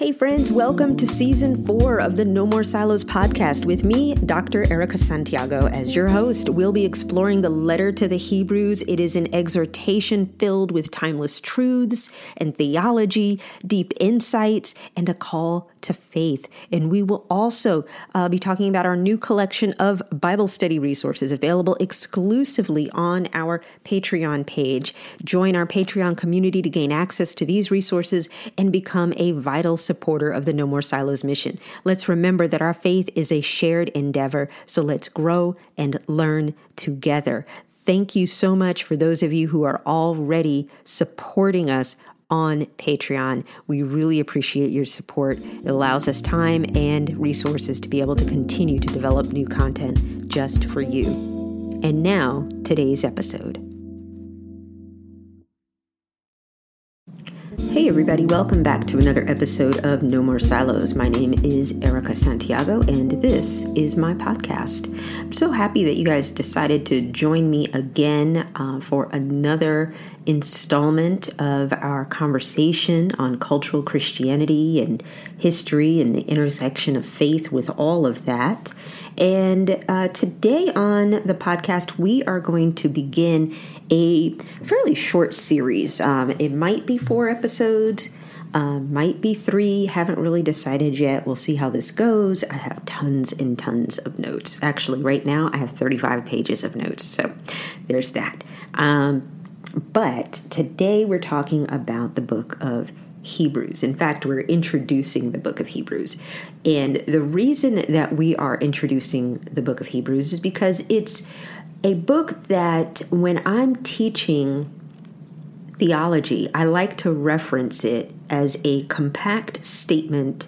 Hey friends, welcome to Season 4 of the No More Silos podcast with me, Dr. Erica Santiago, as your host. We'll be exploring the letter to the Hebrews. It is an exhortation filled with timeless truths and theology, deep insights, and a call to faith. And we will also be talking about our new collection of Bible study resources available exclusively on our Patreon page. Join our Patreon community to gain access to these resources and become a vital supporter of the No More Silos mission. Let's remember that our faith is a shared endeavor, so let's grow and learn together. Thank you so much for those of you who are already supporting us on Patreon. We really appreciate your support. It allows us time and resources to be able to continue to develop new content just for you. And now, today's episode. Hey everybody, welcome back to another episode of No More Silos. My name is Erica Santiago and this is my podcast. I'm so happy that you guys decided to join me again for another installment of our conversation on cultural Christianity and history and the intersection of faith with all of that. And today on the podcast, we are going to begin a fairly short series. It might be 4 episodes, might be 3, haven't really decided yet. We'll see how this goes. I have tons and tons of notes. Actually, right now, I have 35 pages of notes, so there's that. But today we're talking about the book of Hebrews. In fact, we're introducing the book of Hebrews. And the reason that we are introducing the book of Hebrews is because it's a book that when I'm teaching theology, I like to reference it as a compact statement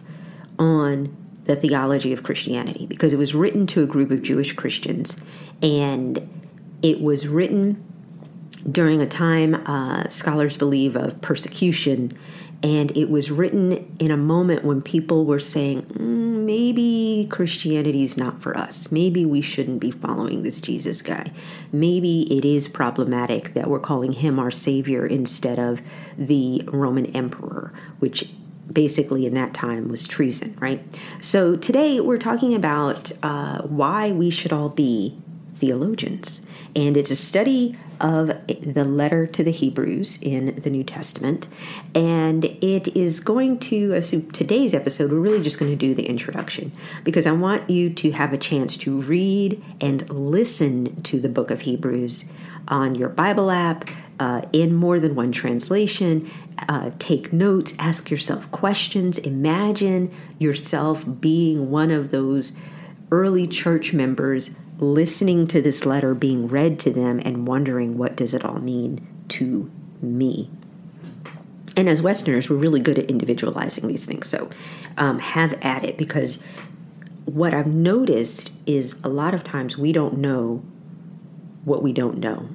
on the theology of Christianity because it was written to a group of Jewish Christians, and it was written during a time, scholars believe, of persecution. And it was written in a moment when people were saying, maybe Christianity is not for us. Maybe we shouldn't be following this Jesus guy. Maybe it is problematic that we're calling him our savior instead of the Roman emperor, which basically in that time was treason, right? So today we're talking about why we should all be theologians. And it's a study of the letter to the Hebrews in the New Testament. And it is going to, today's episode, we're really just going to do the introduction because I want you to have a chance to read and listen to the book of Hebrews on your Bible app, in more than one translation. Take notes, ask yourself questions, imagine yourself being one of those early church members listening to this letter being read to them and wondering, what does it all mean to me? And as Westerners, we're really good at individualizing these things. So have at it, because what I've noticed is a lot of times we don't know what we don't know.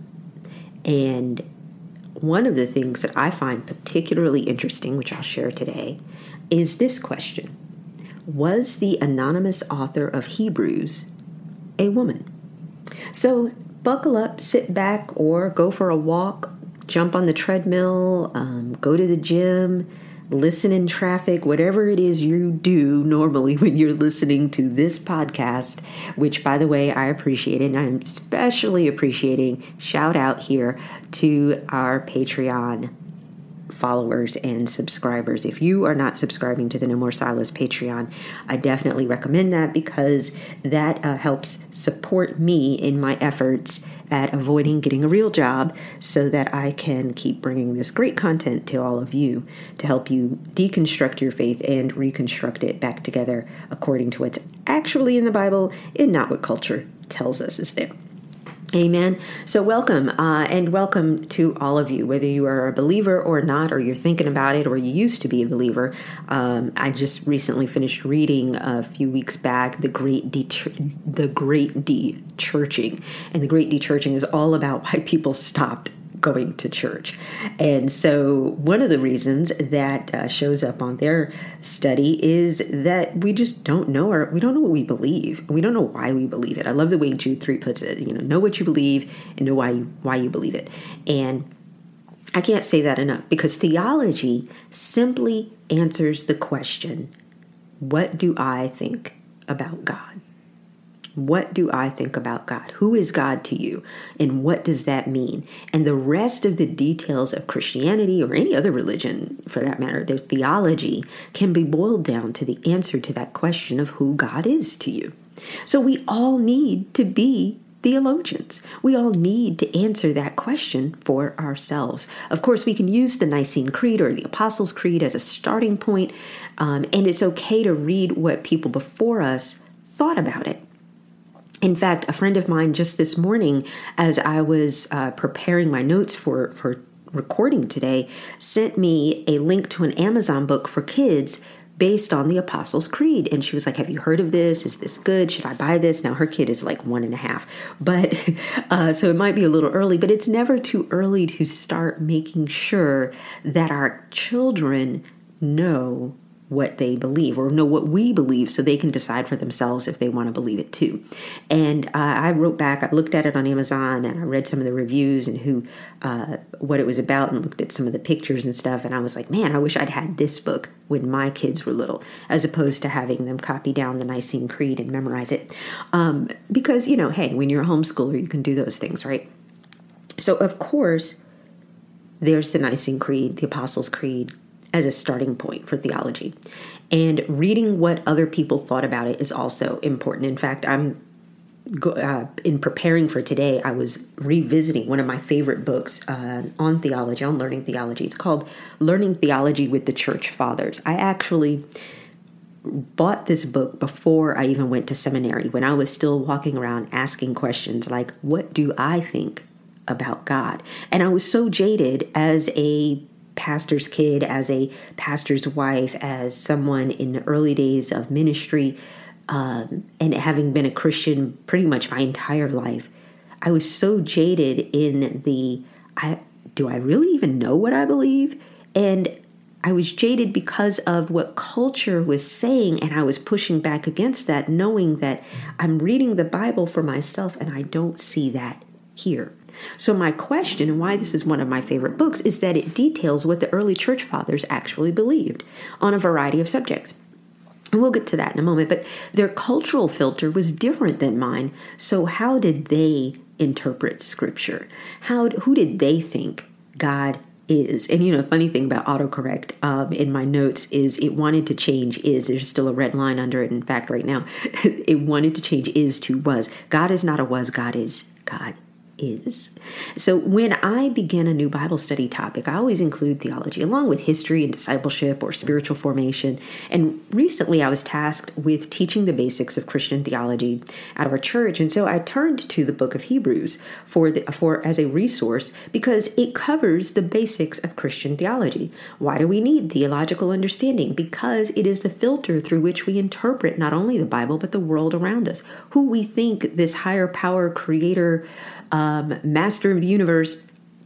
And one of the things that I find particularly interesting, which I'll share today, is this question. Was the anonymous author of Hebrews a woman? So buckle up, sit back, or go for a walk, jump on the treadmill, go to the gym, listen in traffic, whatever it is you do normally when you're listening to this podcast, which, by the way, I appreciate it. And I'm especially appreciating, shout out here to our Patreon followers and subscribers. If you are not subscribing to the No More Silos Patreon, I definitely recommend that because that helps support me in my efforts at avoiding getting a real job so that I can keep bringing this great content to all of you to help you deconstruct your faith and reconstruct it back together according to what's actually in the Bible and not what culture tells us is there. Amen. So welcome, and welcome to all of you, whether you are a believer or not, or you're thinking about it, or you used to be a believer. I just recently finished reading a few weeks back, The Great De-Churching. And The Great De-Churching is all about why people stopped going to church. And so one of the reasons that shows up on their study is that we just don't know, or we don't know what we believe. We don't know why we believe it. I love the way Jude 3 puts it, know what you believe and know why you believe it. And I can't say that enough, because theology simply answers the question, what do I think about God? What do I think about God? Who is God to you? And what does that mean? And the rest of the details of Christianity, or any other religion for that matter, their theology can be boiled down to the answer to that question of who God is to you. So we all need to be theologians. We all need to answer that question for ourselves. Of course, we can use the Nicene Creed or the Apostles' Creed as a starting point, and it's okay to read what people before us thought about it. In fact, a friend of mine just this morning, as I was preparing my notes for recording today, sent me a link to an Amazon book for kids based on the Apostles' Creed. And she was like, have you heard of this? Is this good? Should I buy this? Now, her kid is like 1.5. But so it might be a little early, but it's never too early to start making sure that our children know what they believe, or know what we believe, so they can decide for themselves if they want to believe it too. And I wrote back, I looked at it on Amazon, and I read some of the reviews and what it was about, and looked at some of the pictures and stuff. And I was like, man, I wish I'd had this book when my kids were little, as opposed to having them copy down the Nicene Creed and memorize it. Because, hey, when you're a homeschooler, you can do those things, right? So, of course, there's the Nicene Creed, the Apostles' Creed, as a starting point for theology. And reading what other people thought about it is also important. In fact, in preparing for today, I was revisiting one of my favorite books on theology, on learning theology. It's called Learning Theology with the Church Fathers. I actually bought this book before I even went to seminary, when I was still walking around asking questions like, what do I think about God? And I was so jaded as a pastor's kid, as a pastor's wife, as someone in the early days of ministry, and having been a Christian pretty much my entire life. I was so jaded in do I really even know what I believe? And I was jaded because of what culture was saying, and I was pushing back against that, knowing that I'm reading the Bible for myself, and I don't see that here. So my question, and why this is one of my favorite books, is that it details what the early church fathers actually believed on a variety of subjects. And we'll get to that in a moment, but their cultural filter was different than mine. So how did they interpret Scripture? Who did they think God is? And the funny thing about autocorrect in my notes is it wanted to change is. There's still a red line under it. In fact, right now, it wanted to change is to was. God is not a was, God is. God is. So when I begin a new Bible study topic, I always include theology along with history and discipleship or spiritual formation. And recently I was tasked with teaching the basics of Christian theology at our church. And so I turned to the book of Hebrews as a resource, because it covers the basics of Christian theology. Why do we need theological understanding? Because it is the filter through which we interpret not only the Bible, but the world around us. Who we think this higher power creator, master of the universe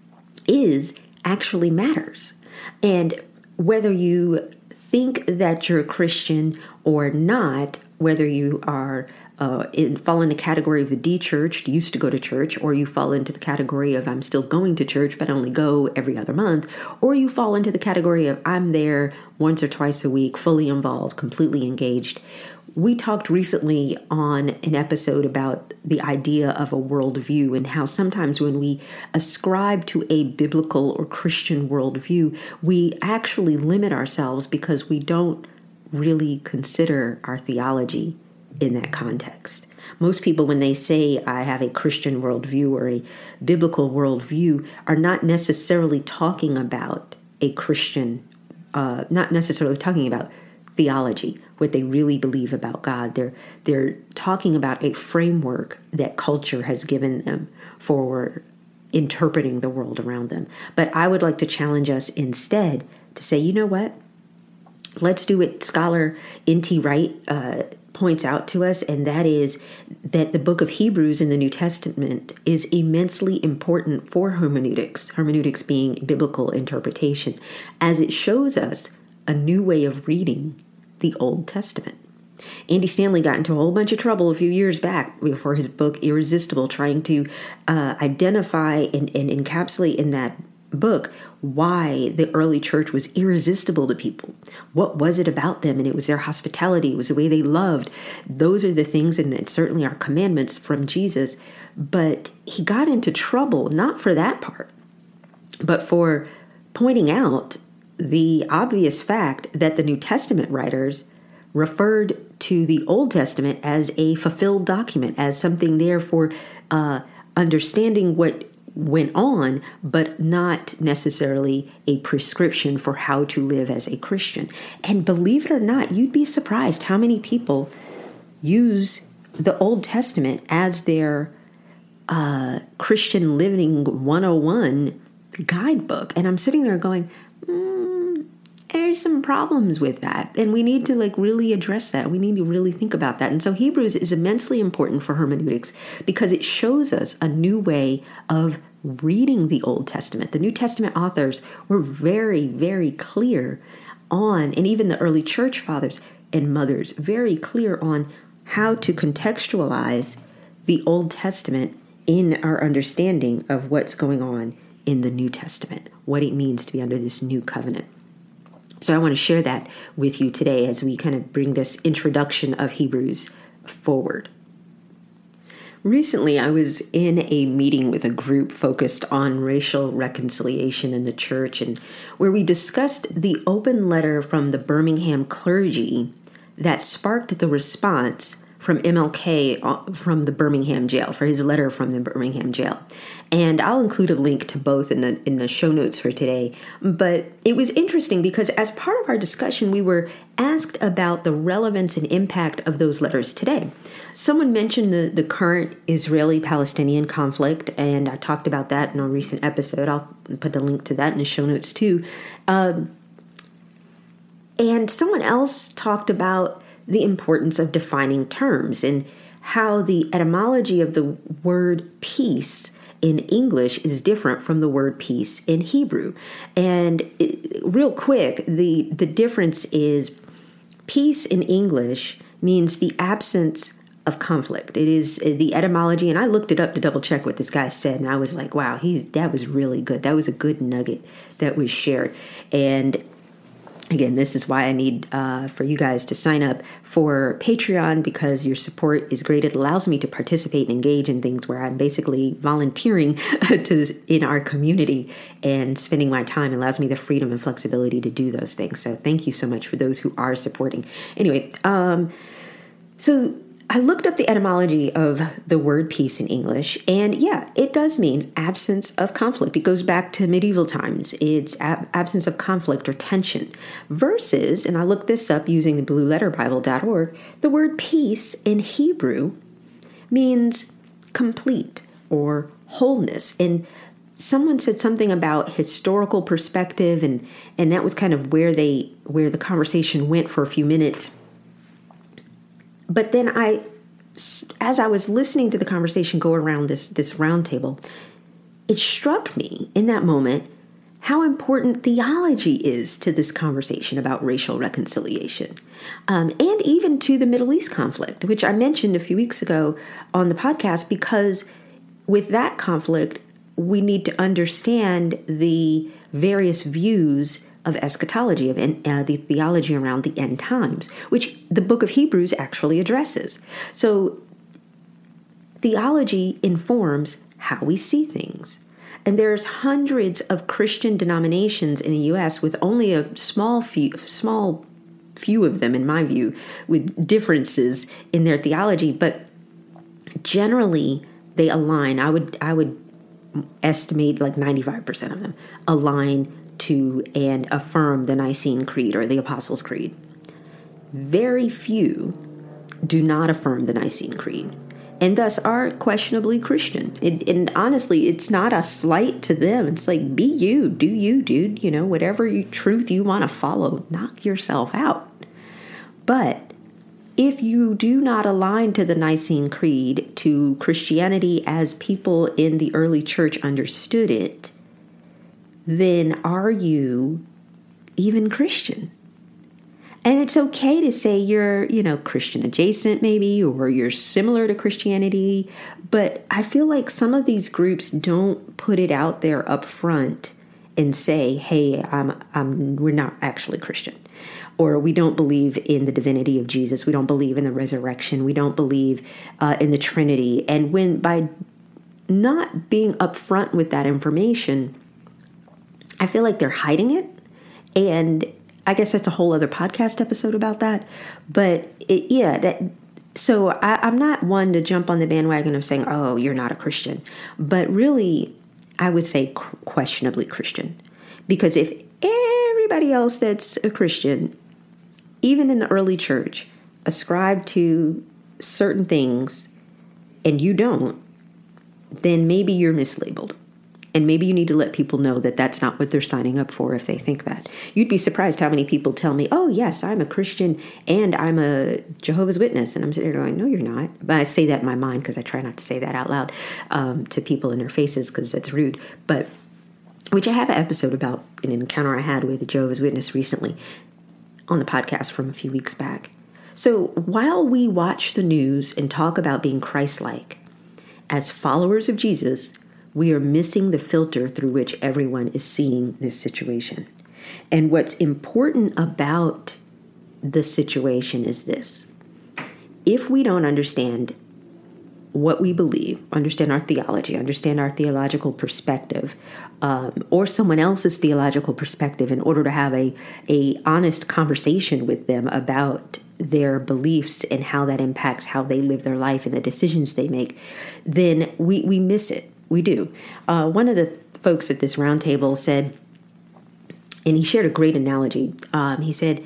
is, actually matters. And whether you think that you're a Christian or not, whether you are fall in the category of the de-churched, used to go to church, or you fall into the category of I'm still going to church but I only go every other month, or you fall into the category of I'm there once or twice a week, fully involved, completely engaged. We talked recently on an episode about the idea of a worldview, and how sometimes when we ascribe to a biblical or Christian worldview, we actually limit ourselves because we don't really consider our theology in that context. Most people, when they say I have a Christian worldview or a biblical worldview, are not necessarily talking about a Christian, not necessarily talking about theology, what they really believe about God. They're talking about a framework that culture has given them for interpreting the world around them. But I would like to challenge us instead to say, you know what? Let's do what scholar N.T. Wright points out to us, and that is that the book of Hebrews in the New Testament is immensely important for hermeneutics being biblical interpretation, as it shows us a new way of reading the Old Testament. Andy Stanley got into a whole bunch of trouble a few years back for his book Irresistible, trying to identify and encapsulate in that book why the early church was irresistible to people. What was it about them? And it was their hospitality. It was the way they loved. Those are the things, and it certainly are commandments from Jesus. But he got into trouble, not for that part, but for pointing out the obvious fact that the New Testament writers referred to the Old Testament as a fulfilled document, as something there for understanding what went on, but not necessarily a prescription for how to live as a Christian. And believe it or not, you'd be surprised how many people use the Old Testament as their Christian Living 101 guidebook. And I'm sitting there going, there's some problems with that. And we need to really address that. We need to really think about that. And so Hebrews is immensely important for hermeneutics because it shows us a new way of reading the Old Testament. The New Testament authors were very, very clear on, and even the early church fathers and mothers, very clear on how to contextualize the Old Testament in our understanding of what's going on in the New Testament, what it means to be under this new covenant. So I want to share that with you today as we kind of bring this introduction of Hebrews forward. Recently, I was in a meeting with a group focused on racial reconciliation in the church, and where we discussed the open letter from the Birmingham clergy that sparked the response from MLK from the Birmingham jail, for his letter from the Birmingham jail. And I'll include a link to both in the show notes for today. But it was interesting because as part of our discussion, we were asked about the relevance and impact of those letters today. Someone mentioned the current Israeli-Palestinian conflict, and I talked about that in a recent episode. I'll put the link to that in the show notes too. And someone else talked about the importance of defining terms and how the etymology of the word peace in English is different from the word peace in Hebrew. And real quick, the difference is peace in English means the absence of conflict. It is the etymology, and I looked it up to double check what this guy said, and I was like, wow, that was really good. That was a good nugget that was shared. And again, this is why I need for you guys to sign up for Patreon, because your support is great. It allows me to participate and engage in things where I'm basically volunteering in our community and spending my time. It allows me the freedom and flexibility to do those things. So thank you so much for those who are supporting. Anyway, so I looked up the etymology of the word peace in English, and yeah, it does mean absence of conflict. It goes back to medieval times. It's absence of conflict or tension. Versus, and I looked this up using the blueletterbible.org, the word peace in Hebrew means complete or wholeness. And someone said something about historical perspective, and that was kind of where the conversation went for a few minutes. But then as I was listening to the conversation go around this round table, it struck me in that moment how important theology is to this conversation about racial reconciliation, and even to the Middle East conflict, which I mentioned a few weeks ago on the podcast, because with that conflict, we need to understand the various views of eschatology, of the theology around the end times, which the book of Hebrews actually addresses. So theology informs how we see things. And there's hundreds of Christian denominations in the U.S. with only a small few of them, in my view, with differences in their theology. But generally, they align. I would estimate like 95% of them align to and affirm the Nicene Creed or the Apostles' Creed. Very few do not affirm the Nicene Creed, and thus are questionably Christian. And honestly, it's not a slight to them. It's like, be you, do you, dude. Whatever truth you want to follow, knock yourself out. But if you do not align to the Nicene Creed, to Christianity as people in the early church understood it, then are you even Christian? And it's okay to say you're, Christian adjacent maybe, or you're similar to Christianity. But I feel like some of these groups don't put it out there up front and say, hey, we're not actually Christian, or we don't believe in the divinity of Jesus. We don't believe in the resurrection. We don't believe in the Trinity. And when by not being upfront with that information, I feel like they're hiding it. And I guess that's a whole other podcast episode about that. But so I'm not one to jump on the bandwagon of saying, oh, you're not a Christian. But really, I would say questionably Christian. Because if everybody else that's a Christian, even in the early church, ascribed to certain things and you don't, then maybe you're mislabeled. And maybe you need to let people know that that's not what they're signing up for if they think that. You'd be surprised how many people tell me, oh, yes, I'm a Christian and I'm a Jehovah's Witness. And I'm sitting there going, no, you're not. But I say that in my mind because I try not to say that out loud to people in their faces because that's rude. But which I have an episode about an encounter I had with a Jehovah's Witness recently on the podcast from a few weeks back. So while we watch the news and talk about being Christ-like, as followers of Jesus, we are missing the filter through which everyone is seeing this situation. And what's important about the situation is this. If we don't understand what we believe, understand our theology, understand our theological perspective, or someone else's theological perspective in order to have a honest conversation with them about their beliefs and how that impacts how they live their life and the decisions they make, then we miss it. We do. One of the folks at this roundtable said, and he shared a great analogy. He said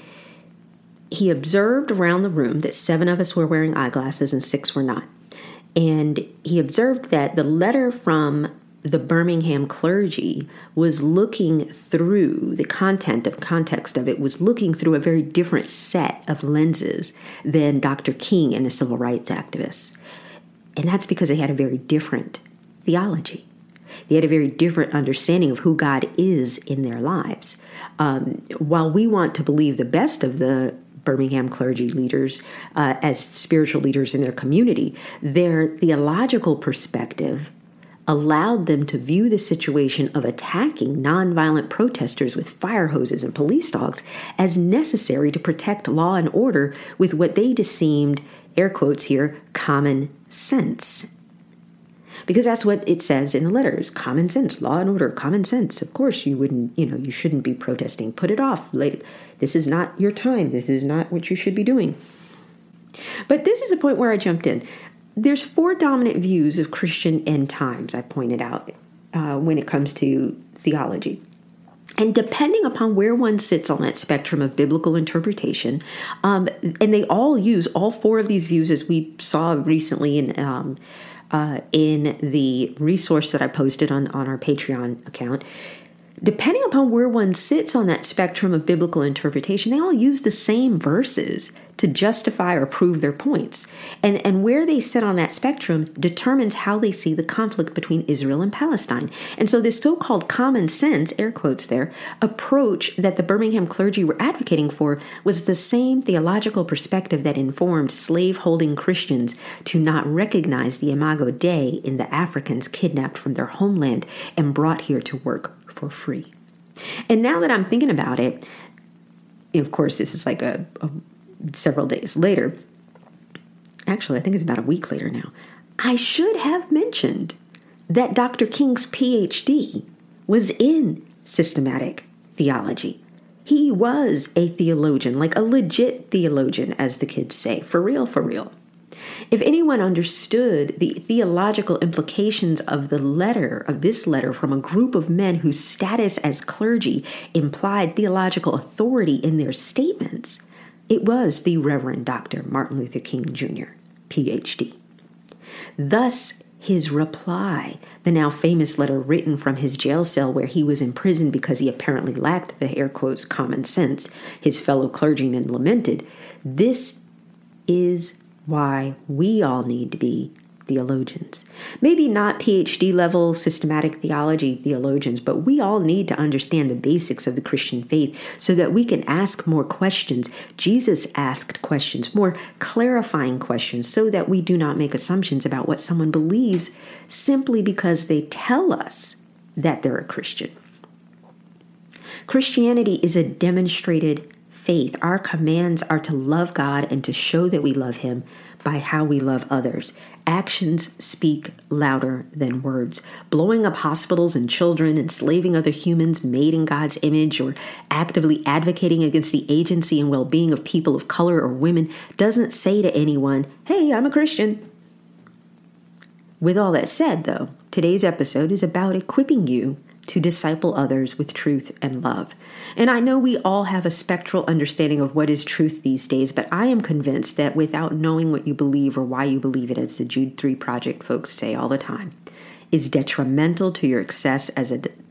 he observed around the room that 7 of us were wearing eyeglasses and 6 were not. And he observed that the letter from the Birmingham clergy was looking through the context of it was looking through a very different set of lenses than Dr. King and the civil rights activists. And that's because they had a very different theology. They had a very different understanding of who God is in their lives. While we want to believe the best of the Birmingham clergy leaders as spiritual leaders in their community, their theological perspective allowed them to view the situation of attacking nonviolent protesters with fire hoses and police dogs as necessary to protect law and order with what they deemed, air quotes here, common sense. Because that's what it says in the letters. Common sense, law and order, common sense. Of course, you shouldn't be protesting. Put it off. This is not your time. This is not what you should be doing. But this is a point where I jumped in. There's 4 dominant views of Christian end times, I pointed out, when it comes to theology. And depending upon where one sits on that spectrum of biblical interpretation, and they all use all 4 of these views, as we saw recently in the resource that I posted on our Patreon account, depending upon where one sits on that spectrum of biblical interpretation, they all use the same verses to justify or prove their points. And where they sit on that spectrum determines how they see the conflict between Israel and Palestine. And so this so-called common sense, air quotes there, approach that the Birmingham clergy were advocating for was the same theological perspective that informed slave-holding Christians to not recognize the Imago Dei in the Africans kidnapped from their homeland and brought here to work for free. And now that I'm thinking about it, of course, this is like several days later. Actually, I think it's about a week later now. I should have mentioned that Dr. King's PhD was in systematic theology. He was a theologian, like a legit theologian, as the kids say, for real, for real. If anyone understood the theological implications of this letter from a group of men whose status as clergy implied theological authority in their statements, it was the Reverend Dr. Martin Luther King Jr., PhD. Thus, his reply, the now famous letter written from his jail cell where he was imprisoned because he apparently lacked the air quotes common sense his fellow clergymen lamented, this is why we all need to be theologians. Maybe not PhD level systematic theology theologians, but we all need to understand the basics of the Christian faith so that we can ask more questions. Jesus asked questions, more clarifying questions, so that we do not make assumptions about what someone believes simply because they tell us that they're a Christian. Christianity is a demonstrated faith. Our commands are to love God and to show that we love Him by how we love others. Actions speak louder than words. Blowing up hospitals and children, enslaving other humans made in God's image, or actively advocating against the agency and well-being of people of color or women doesn't say to anyone, "Hey, I'm a Christian." With all that said, though, today's episode is about equipping you to disciple others with truth and love. And I know we all have a spectral understanding of what is truth these days, but I am convinced that without knowing what you believe or why you believe it, as the Jude 3 Project folks say all the time, is detrimental to your success as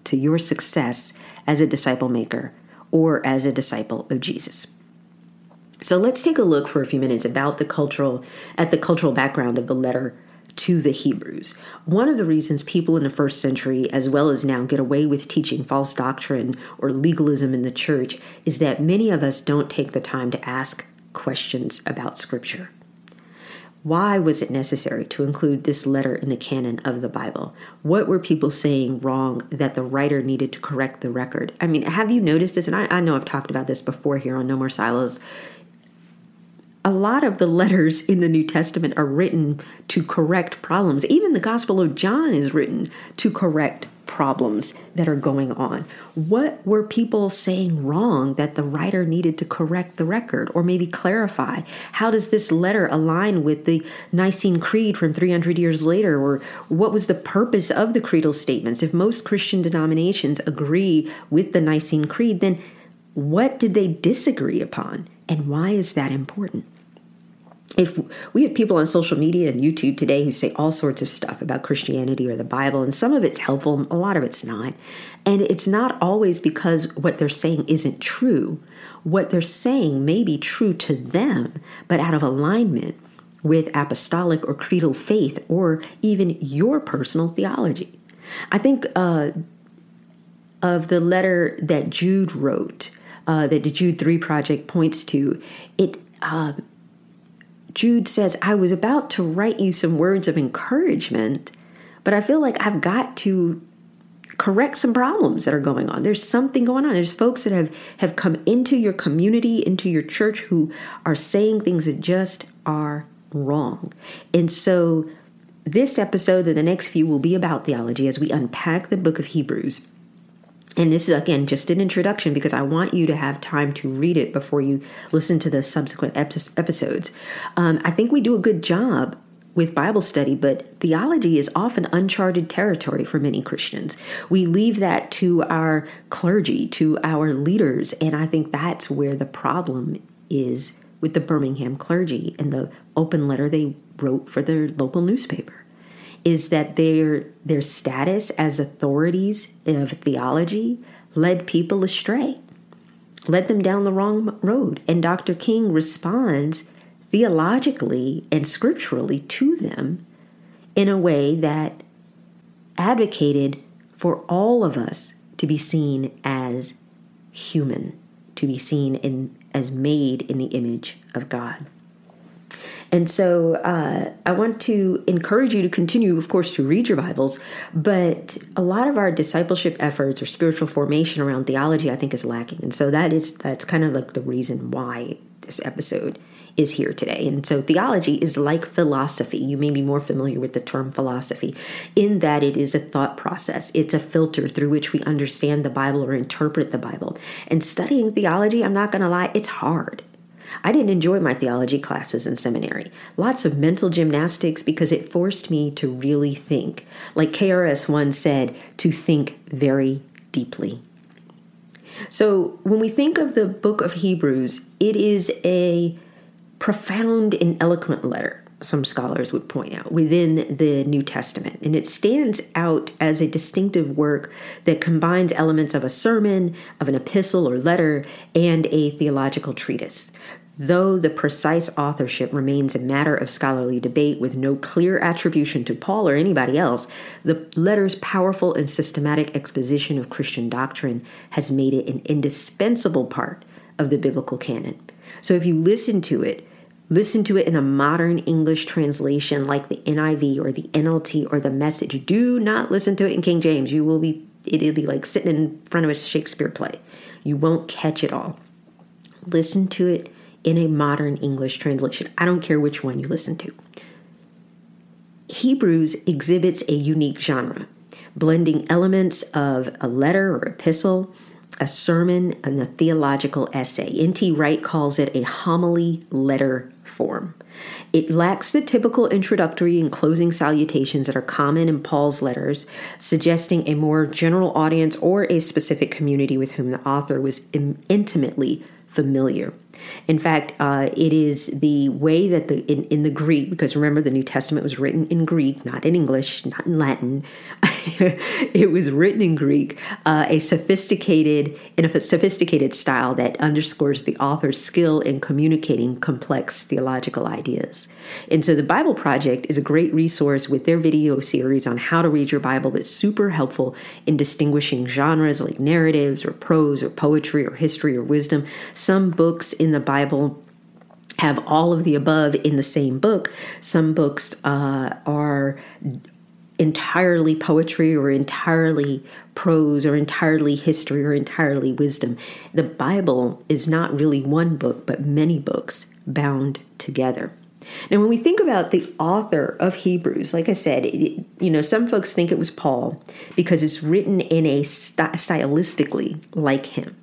a disciple maker or as a disciple of Jesus. So let's take a look for a few minutes at the cultural background of the letter to the Hebrews. One of the reasons people in the first century, as well as now, get away with teaching false doctrine or legalism in the church is that many of us don't take the time to ask questions about Scripture. Why was it necessary to include this letter in the canon of the Bible? What were people saying wrong that the writer needed to correct the record? I mean, have you noticed this? And I know I've talked about this before here on No More Silos. A lot of the letters in the New Testament are written to correct problems. Even the Gospel of John is written to correct problems that are going on. What were people saying wrong that the writer needed to correct the record or maybe clarify? How does this letter align with the Nicene Creed from 300 years later? Or what was the purpose of the creedal statements? If most Christian denominations agree with the Nicene Creed, then what did they disagree upon? And why is that important? If we have people on social media and YouTube today who say all sorts of stuff about Christianity or the Bible, and some of it's helpful, a lot of it's not. And it's not always because what they're saying isn't true. What they're saying may be true to them, but out of alignment with apostolic or creedal faith or even your personal theology. I think of the letter that Jude wrote, that the Jude 3 Project points to, Jude says, "I was about to write you some words of encouragement, but I feel like I've got to correct some problems that are going on. There's something going on. There's folks that have come into your community, into your church, who are saying things that just are wrong." And so this episode and the next few will be about theology as we unpack the book of Hebrews. And this is, again, just an introduction because I want you to have time to read it before you listen to the subsequent episodes. I think we do a good job with Bible study, but theology is often uncharted territory for many Christians. We leave that to our clergy, to our leaders, and I think that's where the problem is with the Birmingham clergy and the open letter they wrote for their local newspaper. Is that their status as authorities of theology led people astray, led them down the wrong road. And Dr. King responds theologically and scripturally to them in a way that advocated for all of us to be seen as human, to be seen as made in the image of God. And so I want to encourage you to continue, of course, to read your Bibles, but a lot of our discipleship efforts or spiritual formation around theology, I think, is lacking. And so that's kind of like the reason why this episode is here today. And so theology is like philosophy. You may be more familiar with the term philosophy in that it is a thought process. It's a filter through which we understand the Bible or interpret the Bible. And studying theology, I'm not going to lie, it's hard. I didn't enjoy my theology classes in seminary. Lots of mental gymnastics because it forced me to really think. Like KRS One said, to think very deeply. So when we think of the book of Hebrews, it is a profound and eloquent letter, some scholars would point out, within the New Testament. And it stands out as a distinctive work that combines elements of a sermon, of an epistle or letter, and a theological treatise. Though the precise authorship remains a matter of scholarly debate with no clear attribution to Paul or anybody else, the letter's powerful and systematic exposition of Christian doctrine has made it an indispensable part of the biblical canon. So if you listen to it in a modern English translation like the NIV or the NLT or the Message. Do not listen to it in King James. It'll be like sitting in front of a Shakespeare play. You won't catch it all. Listen to it in a modern English translation. I don't care which one you listen to. Hebrews exhibits a unique genre, blending elements of a letter or epistle, a sermon, and a theological essay. N.T. Wright calls it a homily letter form. It lacks the typical introductory and closing salutations that are common in Paul's letters, suggesting a more general audience or a specific community with whom the author was intimately familiar. In fact, it is the way that in the Greek, because remember the New Testament was written in Greek, not in English, not in Latin. It was written in Greek, in a sophisticated style that underscores the author's skill in communicating complex theological ideas. And so the Bible Project is a great resource with their video series on how to read your Bible that's super helpful in distinguishing genres like narratives or prose or poetry or history or wisdom. Some books in the Bible have all of the above in the same book. Some books are entirely poetry or entirely prose or entirely history or entirely wisdom. The Bible is not really one book, but many books bound together. Now, when we think about the author of Hebrews, like I said, some folks think it was Paul because it's written in a stylistically like him.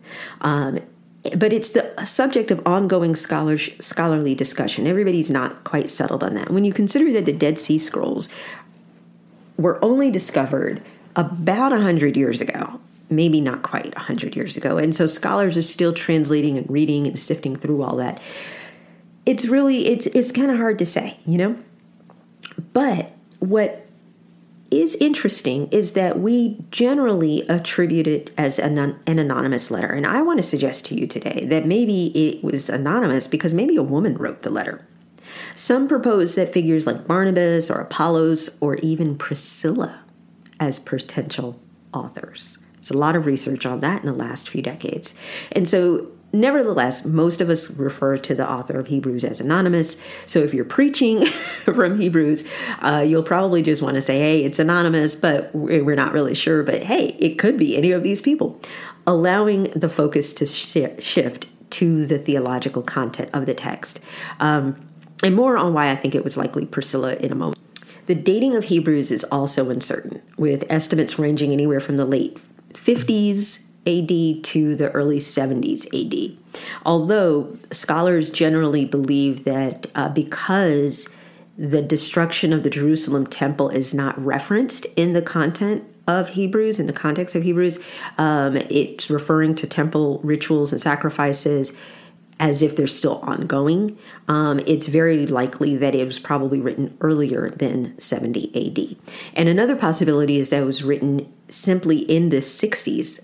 But it's the subject of ongoing scholarly discussion. Everybody's not quite settled on that. When you consider that the Dead Sea Scrolls were only discovered about 100 years ago, maybe not quite 100 years ago, and so scholars are still translating and reading and sifting through all that, it's kind of hard to say, But what is interesting is that we generally attribute it as an anonymous letter. And I want to suggest to you today that maybe it was anonymous because maybe a woman wrote the letter. Some propose that figures like Barnabas or Apollos or even Priscilla as potential authors. There's a lot of research on that in the last few decades. And so nevertheless, most of us refer to the author of Hebrews as anonymous. So if you're preaching from Hebrews, you'll probably just want to say, hey, it's anonymous, but we're not really sure. But hey, it could be any of these people, allowing the focus to shift to the theological content of the text. And more on why I think it was likely Priscilla in a moment. The dating of Hebrews is also uncertain, with estimates ranging anywhere from the late 50s AD to the early 70s AD. Although scholars generally believe that because the destruction of the Jerusalem temple is not referenced in the content of Hebrews, in the context of Hebrews, it's referring to temple rituals and sacrifices as if they're still ongoing. It's very likely that it was probably written earlier than 70 AD. And another possibility is that it was written simply in the 60s.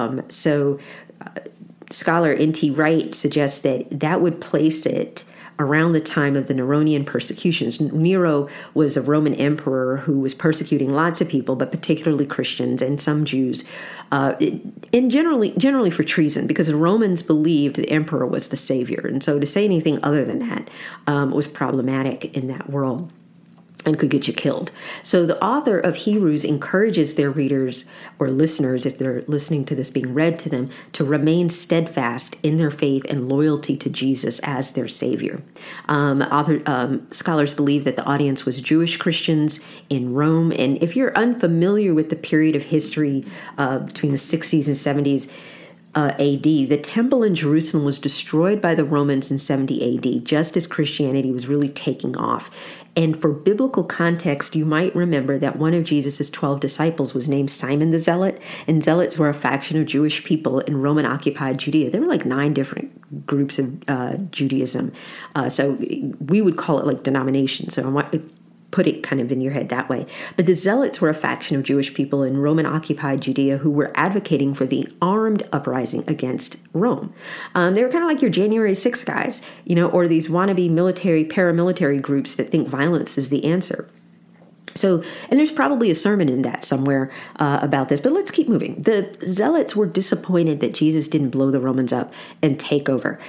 Scholar N.T. Wright suggests that would place it around the time of the Neronian persecutions. Nero was a Roman emperor who was persecuting lots of people, but particularly Christians and some Jews, and generally for treason, because the Romans believed the emperor was the savior. And so to say anything other than that was problematic in that world and could get you killed. So the author of Hebrews encourages their readers or listeners, if they're listening to this being read to them, to remain steadfast in their faith and loyalty to Jesus as their Savior. Scholars believe that the audience was Jewish Christians in Rome. And if you're unfamiliar with the period of history between the 60s and 70s, AD, the temple in Jerusalem was destroyed by the Romans in 70 AD, just as Christianity was really taking off. And for biblical context, you might remember that one of Jesus' 12 disciples was named Simon the Zealot, and Zealots were a faction of Jewish people in Roman-occupied Judea. There were like 9 different groups of Judaism. So we would call it like denominations. So I want to put it kind of in your head that way. But the Zealots were a faction of Jewish people in Roman-occupied Judea who were advocating for the armed uprising against Rome. They were kind of like your January 6th guys, or these wannabe paramilitary groups that think violence is the answer. So, and there's probably a sermon in that somewhere about this, but let's keep moving. The Zealots were disappointed that Jesus didn't blow the Romans up and take over.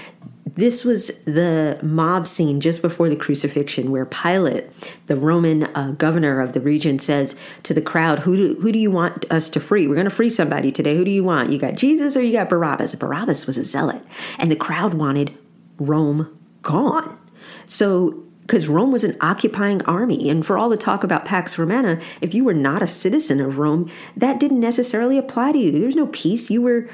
This was the mob scene just before the crucifixion, where Pilate, the Roman governor of the region, says to the crowd, who do you want us to free? We're going to free somebody today. Who do you want? You got Jesus or you got Barabbas? Barabbas was a zealot. And the crowd wanted Rome gone. So, because Rome was an occupying army, and for all the talk about Pax Romana, if you were not a citizen of Rome, that didn't necessarily apply to you. There was no peace. You were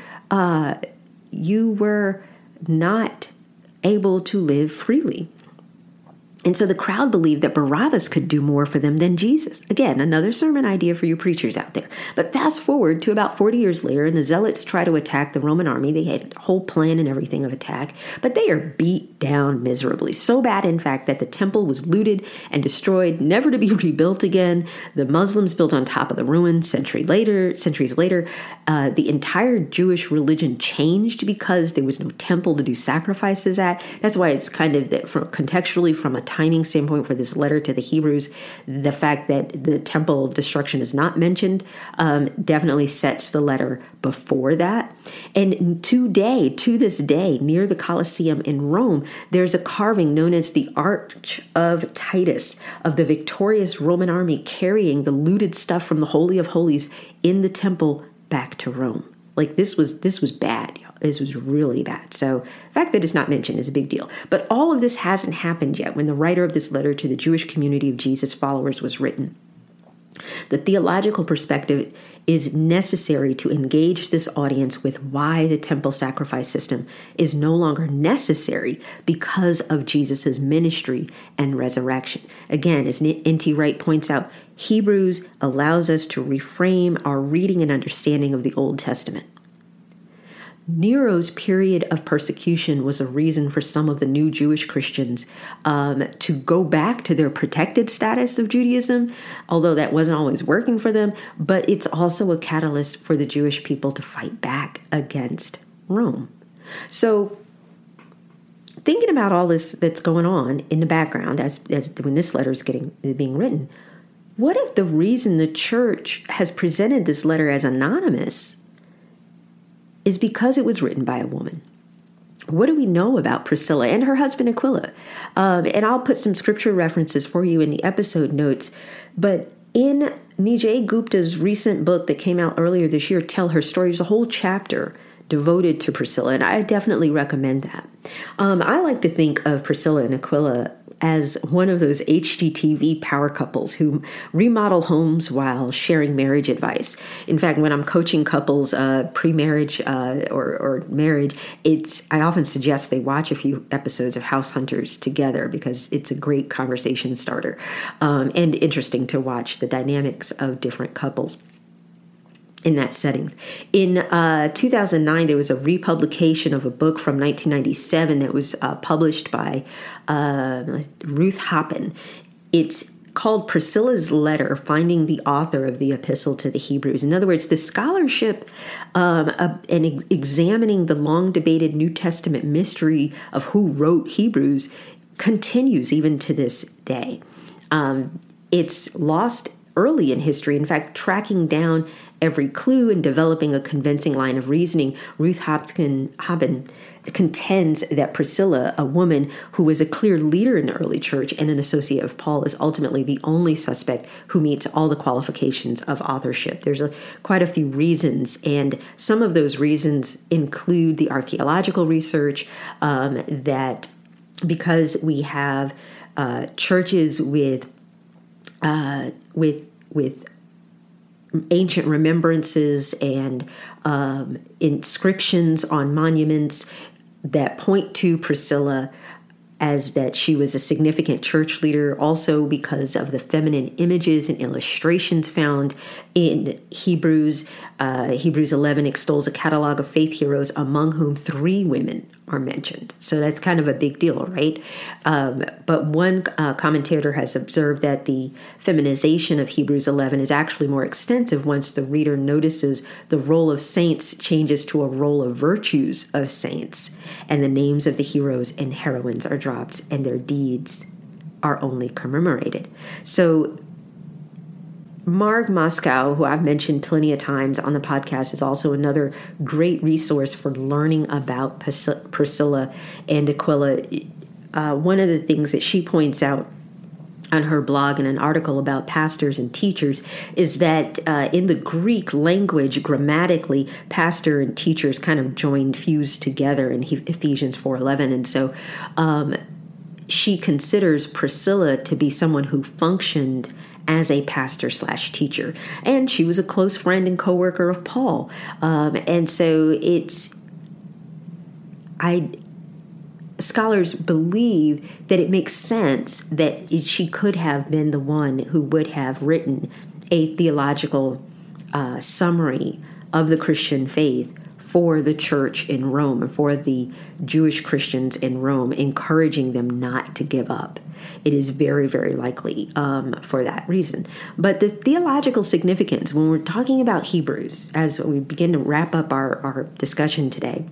not able to live freely. And so the crowd believed that Barabbas could do more for them than Jesus. Again, another sermon idea for you preachers out there. But fast forward to about 40 years later, and the Zealots try to attack the Roman army. They had a whole plan and everything of attack, but they are beat down miserably. So bad, in fact, that the temple was looted and destroyed, never to be rebuilt again. The Muslims built on top of the ruins centuries later. The entire Jewish religion changed because there was no temple to do sacrifices at. That's why it's kind of that contextually from a timing standpoint for this letter to the Hebrews, the fact that the temple destruction is not mentioned definitely sets the letter before that. And to this day, near the Colosseum in Rome, there's a carving known as the Arch of Titus of the victorious Roman army carrying the looted stuff from the Holy of Holies in the temple back to Rome. Like this was bad. This was really bad. So the fact that it's not mentioned is a big deal. But all of this hasn't happened yet when the writer of this letter to the Jewish community of Jesus followers was written. The theological perspective is necessary to engage this audience with why the temple sacrifice system is no longer necessary because of Jesus' ministry and resurrection. Again, as N.T. Wright points out, Hebrews allows us to reframe our reading and understanding of the Old Testament. Nero's period of persecution was a reason for some of the new Jewish Christians to go back to their protected status of Judaism, although that wasn't always working for them, but it's also a catalyst for the Jewish people to fight back against Rome. So thinking about all this that's going on in the background as when this letter is being written, what if the reason the church has presented this letter as anonymous is because it was written by a woman? What do we know about Priscilla and her husband Aquila? And I'll put some scripture references for you in the episode notes. But in Nijay Gupta's recent book that came out earlier this year, Tell Her Story, there's a whole chapter devoted to Priscilla, and I definitely recommend that. I like to think of Priscilla and Aquila as one of those HGTV power couples who remodel homes while sharing marriage advice. In fact, when I'm coaching couples pre-marriage or marriage, I often suggest they watch a few episodes of House Hunters together because it's a great conversation starter and interesting to watch the dynamics of different couples in that setting. In 2009, there was a republication of a book from 1997 that was published by Ruth Hoppen. It's called Priscilla's Letter, Finding the Author of the Epistle to the Hebrews. In other words, the scholarship and examining the long-debated New Testament mystery of who wrote Hebrews continues even to this day. It's lost early in history. In fact, tracking down every clue and developing a convincing line of reasoning, Ruth Hoppen contends that Priscilla, a woman who was a clear leader in the early church and an associate of Paul, is ultimately the only suspect who meets all the qualifications of authorship. There's quite a few reasons, and some of those reasons include the archaeological research that because we have churches with ancient remembrances and inscriptions on monuments that point to Priscilla as that she was a significant church leader, also because of the feminine images and illustrations found in Hebrews. Hebrews 11 extols a catalog of faith heroes, among whom 3 women are mentioned. So that's kind of a big deal, right? But one commentator has observed that the feminization of Hebrews 11 is actually more extensive once the reader notices the role of saints changes to a role of virtues of saints, and the names of the heroes and heroines are dropped, and their deeds are only commemorated. So Mark Moscow, who I've mentioned plenty of times on the podcast, is also another great resource for learning about Priscilla and Aquila. One of the things that she points out on her blog in an article about pastors and teachers is that in the Greek language, grammatically, pastor and teachers kind of fused together in Ephesians 4:11. And so she considers Priscilla to be someone who functioned as a pastor/teacher. And she was a close friend and co-worker of Paul. And so scholars believe that it makes sense that she could have been the one who would have written a theological summary of the Christian faith for the church in Rome and for the Jewish Christians in Rome, encouraging them not to give up. It is very, very likely for that reason. But the theological significance, when we're talking about Hebrews, as we begin to wrap up our discussion today,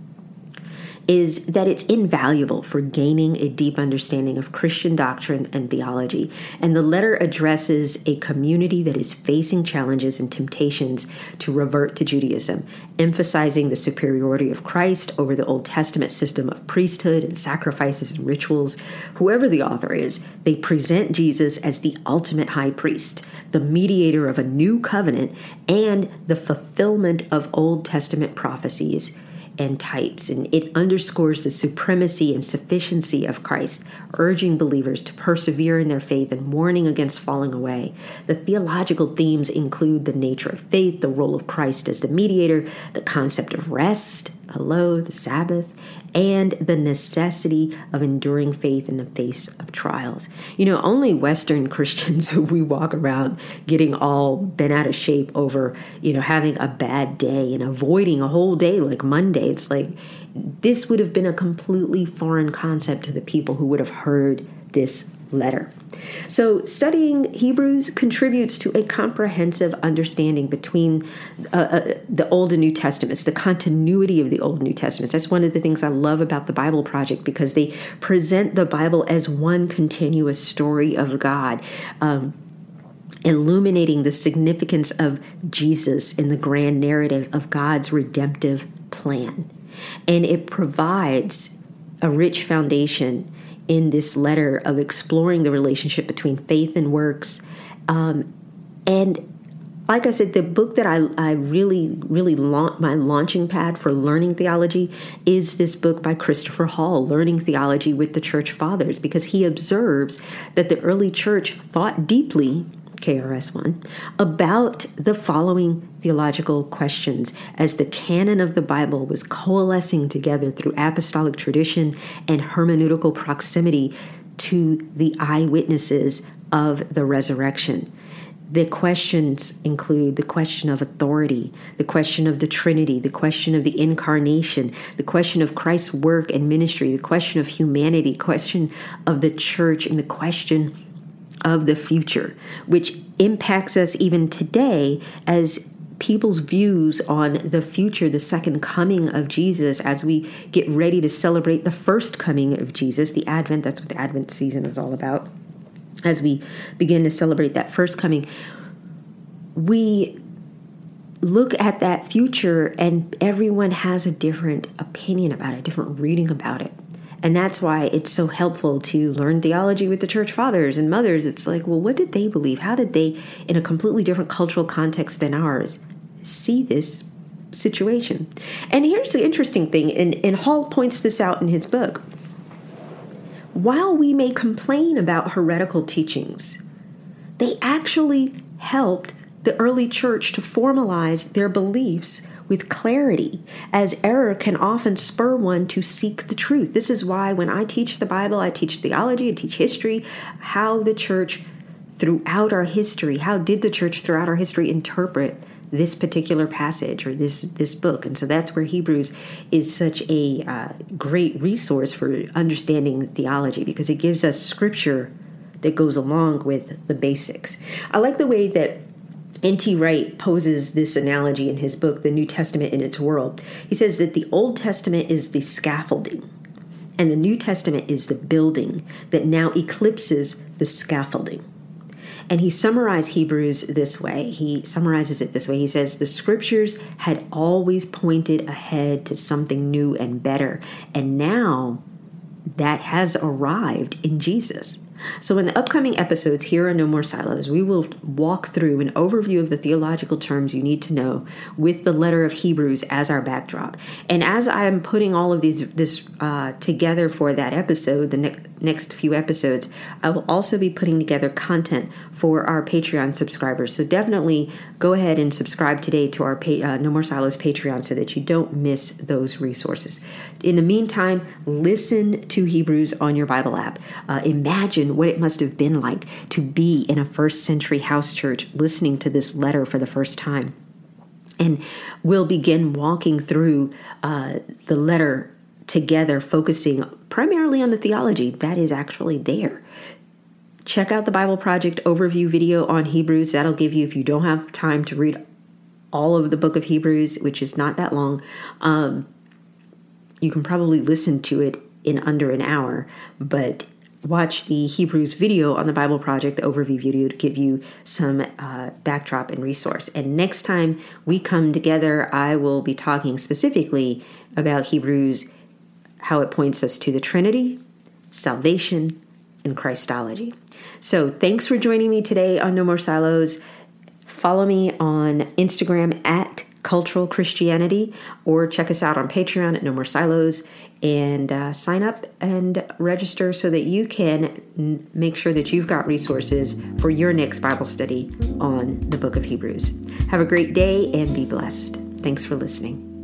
is that it's invaluable for gaining a deep understanding of Christian doctrine and theology. And the letter addresses a community that is facing challenges and temptations to revert to Judaism, emphasizing the superiority of Christ over the Old Testament system of priesthood and sacrifices and rituals. Whoever the author is, they present Jesus as the ultimate high priest, the mediator of a new covenant, and the fulfillment of Old Testament prophecies and types, and it underscores the supremacy and sufficiency of Christ, urging believers to persevere in their faith and warning against falling away. The theological themes include the nature of faith, the role of Christ as the mediator, the concept of rest, the Sabbath, and the necessity of enduring faith in the face of trials. Only Western Christians we walk around getting all bent out of shape over, having a bad day and avoiding a whole day like Monday. It's like this would have been a completely foreign concept to the people who would have heard this letter. So studying Hebrews contributes to a comprehensive understanding between the Old and New Testaments, the continuity of the Old and New Testaments. That's one of the things I love about the Bible Project, because they present the Bible as one continuous story of God, illuminating the significance of Jesus in the grand narrative of God's redemptive plan. And it provides a rich foundation in this letter of exploring the relationship between faith and works. And like I said, the book that I really my launching pad for learning theology is this book by Christopher Hall, Learning Theology with the Church Fathers, because he observes that the early church thought deeply, KRS-One, about the following theological questions as the canon of the Bible was coalescing together through apostolic tradition and hermeneutical proximity to the eyewitnesses of the resurrection. The questions include the question of authority, the question of the Trinity, the question of the incarnation, the question of Christ's work and ministry, the question of humanity, the question of the church, and the question of the future, which impacts us even today as people's views on the future, the second coming of Jesus, as we get ready to celebrate the first coming of Jesus, the Advent. That's what the Advent season is all about. As we begin to celebrate that first coming, we look at that future and everyone has a different opinion about it, a different reading about it. And that's why it's so helpful to learn theology with the church fathers and mothers. It's like, well, what did they believe? How did they, in a completely different cultural context than ours, see this situation? And here's the interesting thing, and Hall points this out in his book. While we may complain about heretical teachings, they actually helped the early church to formalize their beliefs with clarity, as error can often spur one to seek the truth. This is why when I teach the Bible, I teach theology, I teach history, how the church throughout our history, how did the church throughout our history interpret this particular passage or this book. And so that's where Hebrews is such a great resource for understanding theology, because it gives us scripture that goes along with the basics. I like the way that N.T. Wright poses this analogy in his book, The New Testament in Its World. He says that the Old Testament is the scaffolding, and the New Testament is the building that now eclipses the scaffolding. And he summarized Hebrews this way. He summarizes it this way. He says, the scriptures had always pointed ahead to something new and better. And now that has arrived in Jesus. So in the upcoming episodes here on No More Silos, we will walk through an overview of the theological terms you need to know with the letter of Hebrews as our backdrop. And as I am putting all of this together for that episode, the next few episodes, I will also be putting together content for our Patreon subscribers. So definitely go ahead and subscribe today to our No More Silos Patreon so that you don't miss those resources. In the meantime, listen to Hebrews on your Bible app. Imagine what it must have been like to be in a first century house church listening to this letter for the first time. And we'll begin walking through the letter together, focusing primarily on the theology that is actually there. Check out the Bible Project overview video on Hebrews. That'll give you, if you don't have time to read all of the book of Hebrews, which is not that long, you can probably listen to it in under an hour, but watch the Hebrews video on the Bible Project, the overview video, to give you some backdrop and resource. And next time we come together, I will be talking specifically about Hebrews, how it points us to the Trinity, salvation, and Christology. So thanks for joining me today on No More Silos. Follow me on Instagram at Cultural Christianity, or check us out on Patreon at No More Silos, and sign up and register so that you can make sure that you've got resources for your next Bible study on the book of Hebrews. Have a great day and be blessed. Thanks for listening.